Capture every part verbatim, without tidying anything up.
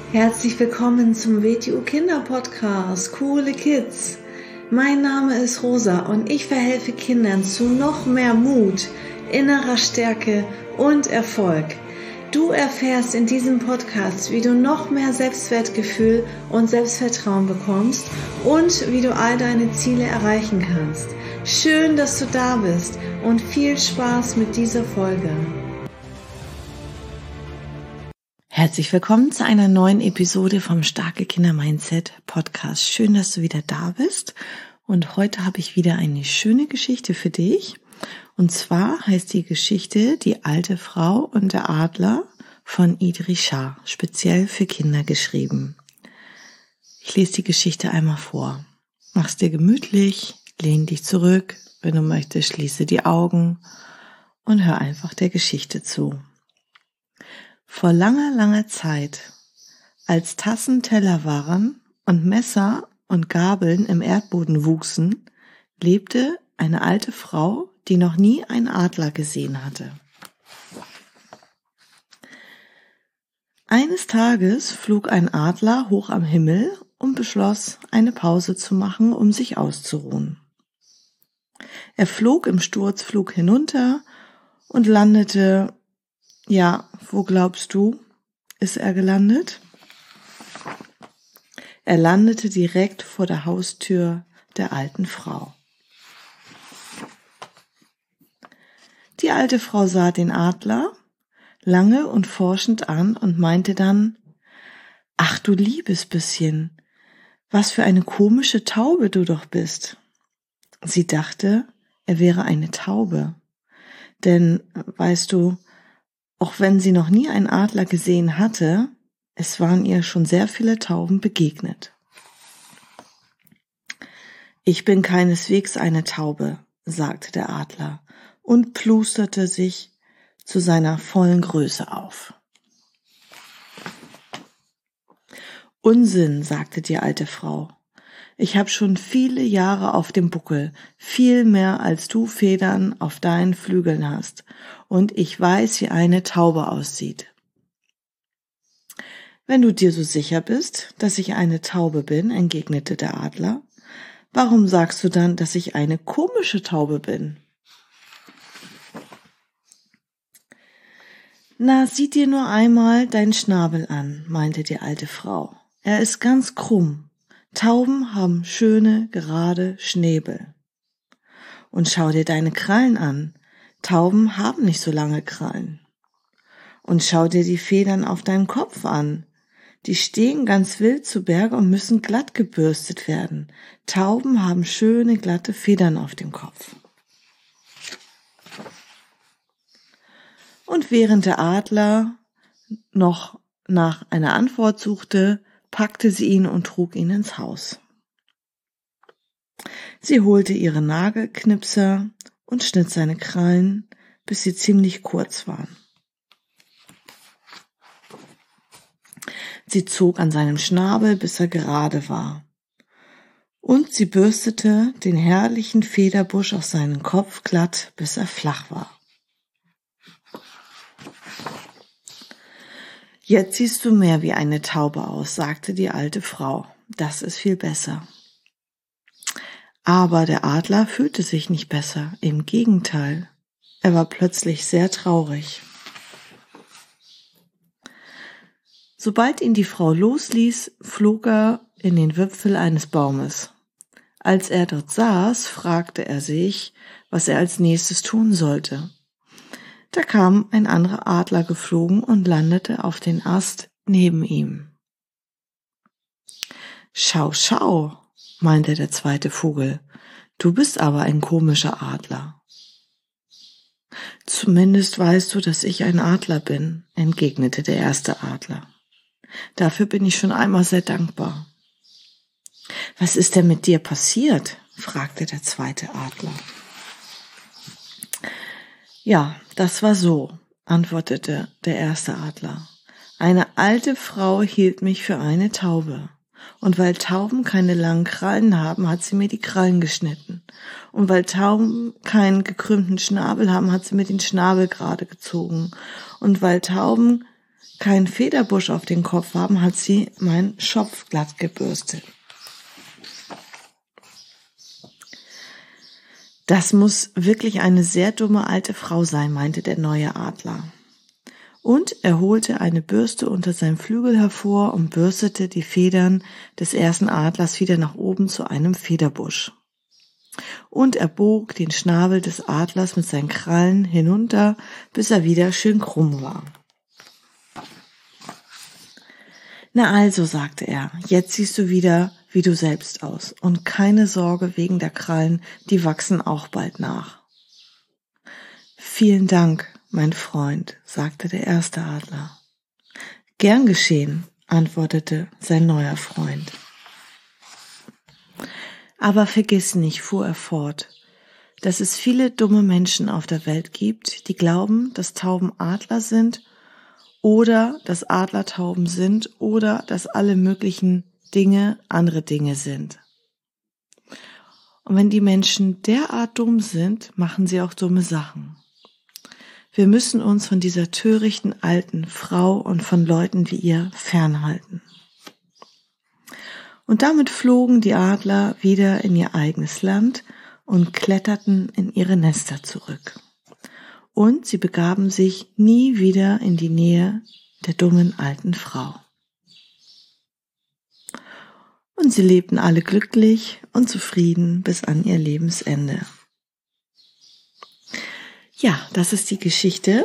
Herzlich willkommen zum W T U Kinder Podcast, coole Kids. Mein Name ist Rosa und ich verhelfe Kindern zu noch mehr Mut, innerer Stärke und Erfolg. Du erfährst in diesem Podcast, wie du noch mehr Selbstwertgefühl und Selbstvertrauen bekommst und wie du all deine Ziele erreichen kannst. Schön, dass du da bist und viel Spaß mit dieser Folge. Herzlich willkommen zu einer neuen Episode vom Starke Kinder Mindset Podcast. Schön, dass du wieder da bist. Und heute habe ich wieder eine schöne Geschichte für dich. Und zwar heißt die Geschichte Die alte Frau und der Adler von Idries Shah, speziell für Kinder geschrieben. Ich lese die Geschichte einmal vor. Mach's dir gemütlich, lehn dich zurück. Wenn du möchtest, schließe die Augen und hör einfach der Geschichte zu. Vor langer, langer Zeit, als Tassen Teller waren und Messer und Gabeln im Erdboden wuchsen, lebte eine alte Frau, die noch nie einen Adler gesehen hatte. Eines Tages flog ein Adler hoch am Himmel und beschloss, eine Pause zu machen, um sich auszuruhen. Er flog im Sturzflug hinunter und landete, ja, wo glaubst du, ist er gelandet? Er landete direkt vor der Haustür der alten Frau. Die alte Frau sah den Adler lange und forschend an und meinte dann: Ach du liebes bisschen, was für eine komische Taube du doch bist. Sie dachte, er wäre eine Taube. Denn, weißt du, auch wenn sie noch nie einen Adler gesehen hatte, es waren ihr schon sehr viele Tauben begegnet. Ich bin keineswegs eine Taube, sagte der Adler und plusterte sich zu seiner vollen Größe auf. Unsinn, sagte die alte Frau. Ich habe schon viele Jahre auf dem Buckel, viel mehr als du Federn auf deinen Flügeln hast, und ich weiß, wie eine Taube aussieht. Wenn du dir so sicher bist, dass ich eine Taube bin, entgegnete der Adler, warum sagst du dann, dass ich eine komische Taube bin? Na, sieh dir nur einmal deinen Schnabel an, meinte die alte Frau. Er ist ganz krumm. Tauben haben schöne, gerade Schnäbel. Und schau dir deine Krallen an. Tauben haben nicht so lange Krallen. Und schau dir die Federn auf deinem Kopf an. Die stehen ganz wild zu Berge und müssen glatt gebürstet werden. Tauben haben schöne, glatte Federn auf dem Kopf. Und während der Adler noch nach einer Antwort suchte, packte sie ihn und trug ihn ins Haus. Sie holte ihre Nagelknipser und schnitt seine Krallen, bis sie ziemlich kurz waren. Sie zog an seinem Schnabel, bis er gerade war. Und sie bürstete den herrlichen Federbusch auf seinen Kopf glatt, bis er flach war. Jetzt siehst du mehr wie eine Taube aus, sagte die alte Frau. Das ist viel besser. Aber der Adler fühlte sich nicht besser. Im Gegenteil, er war plötzlich sehr traurig. Sobald ihn die Frau losließ, flog er in den Wipfel eines Baumes. Als er dort saß, fragte er sich, was er als nächstes tun sollte. Da kam ein anderer Adler geflogen und landete auf den Ast neben ihm. Schau, schau, meinte der zweite Vogel, du bist aber ein komischer Adler. Zumindest weißt du, dass ich ein Adler bin, entgegnete der erste Adler. Dafür bin ich schon einmal sehr dankbar. Was ist denn mit dir passiert? Fragte der zweite Adler. Ja, das war so, antwortete der erste Adler. Eine alte Frau hielt mich für eine Taube. Und weil Tauben keine langen Krallen haben, hat sie mir die Krallen geschnitten. Und weil Tauben keinen gekrümmten Schnabel haben, hat sie mir den Schnabel gerade gezogen. Und weil Tauben keinen Federbusch auf den Kopf haben, hat sie meinen Schopf glatt gebürstet. Das muss wirklich eine sehr dumme alte Frau sein, meinte der neue Adler. Und er holte eine Bürste unter seinem Flügel hervor und bürstete die Federn des ersten Adlers wieder nach oben zu einem Federbusch. Und er bog den Schnabel des Adlers mit seinen Krallen hinunter, bis er wieder schön krumm war. Na also, sagte er, jetzt siehst du wieder wie du selbst aus und keine Sorge wegen der Krallen, die wachsen auch bald nach. Vielen Dank, mein Freund, sagte der erste Adler. Gern geschehen, antwortete sein neuer Freund. Aber vergiss nicht, fuhr er fort, dass es viele dumme Menschen auf der Welt gibt, die glauben, dass Tauben Adler sind oder dass Adler Tauben sind oder dass alle möglichen Dinge andere Dinge sind. Und wenn die Menschen derart dumm sind, machen sie auch dumme Sachen. Wir müssen uns von dieser törichten alten Frau und von Leuten wie ihr fernhalten. Und damit flogen die Adler wieder in ihr eigenes Land und kletterten in ihre Nester zurück. Und sie begaben sich nie wieder in die Nähe der dummen alten Frau. Und sie lebten alle glücklich und zufrieden bis an ihr Lebensende. Ja, das ist die Geschichte.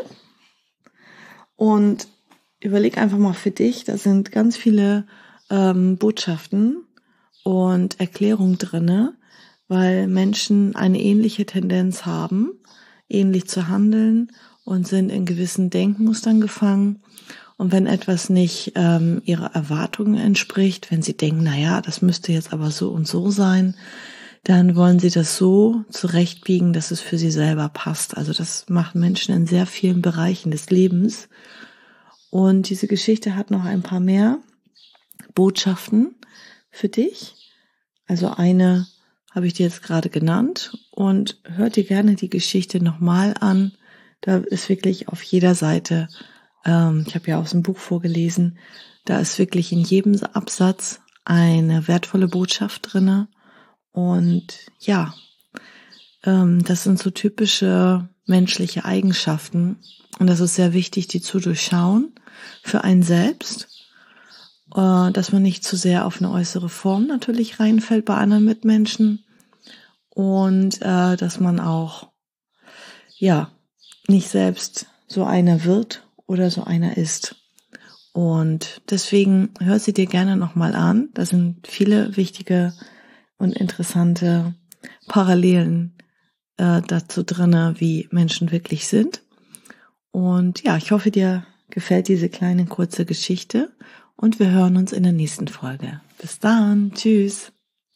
Und überleg einfach mal für dich, da sind ganz viele ähm, Botschaften und Erklärungen drinne, weil Menschen eine ähnliche Tendenz haben, ähnlich zu handeln und sind in gewissen Denkmustern gefangen. Und wenn etwas nicht ähm, ihrer Erwartungen entspricht, wenn sie denken, na ja, das müsste jetzt aber so und so sein, dann wollen sie das so zurechtbiegen, dass es für sie selber passt. Also das machen Menschen in sehr vielen Bereichen des Lebens. Und diese Geschichte hat noch ein paar mehr Botschaften für dich. Also eine habe ich dir jetzt gerade genannt und hör dir gerne die Geschichte nochmal an. Da ist wirklich auf jeder Seite, ähm, ich habe ja aus dem Buch vorgelesen, da ist wirklich in jedem Absatz eine wertvolle Botschaft drinne. Und ja, ähm, das sind so typische menschliche Eigenschaften und das ist sehr wichtig, die zu durchschauen für einen selbst, äh, dass man nicht zu sehr auf eine äußere Form natürlich reinfällt bei anderen Mitmenschen und äh, dass man auch ja nicht selbst so einer wird oder so einer ist. Und deswegen hör sie dir gerne nochmal an. Da sind viele wichtige und interessante Parallelen äh, dazu drinne, wie Menschen wirklich sind. Und ja, ich hoffe, dir gefällt diese kleine kurze Geschichte und wir hören uns in der nächsten Folge. Bis dann, tschüss.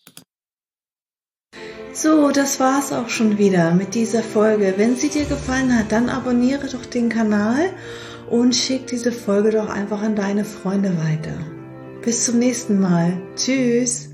So, das war's auch schon wieder mit dieser Folge. Wenn sie dir gefallen hat, dann abonniere doch den Kanal und schick diese Folge doch einfach an deine Freunde weiter. Bis zum nächsten Mal. Tschüss.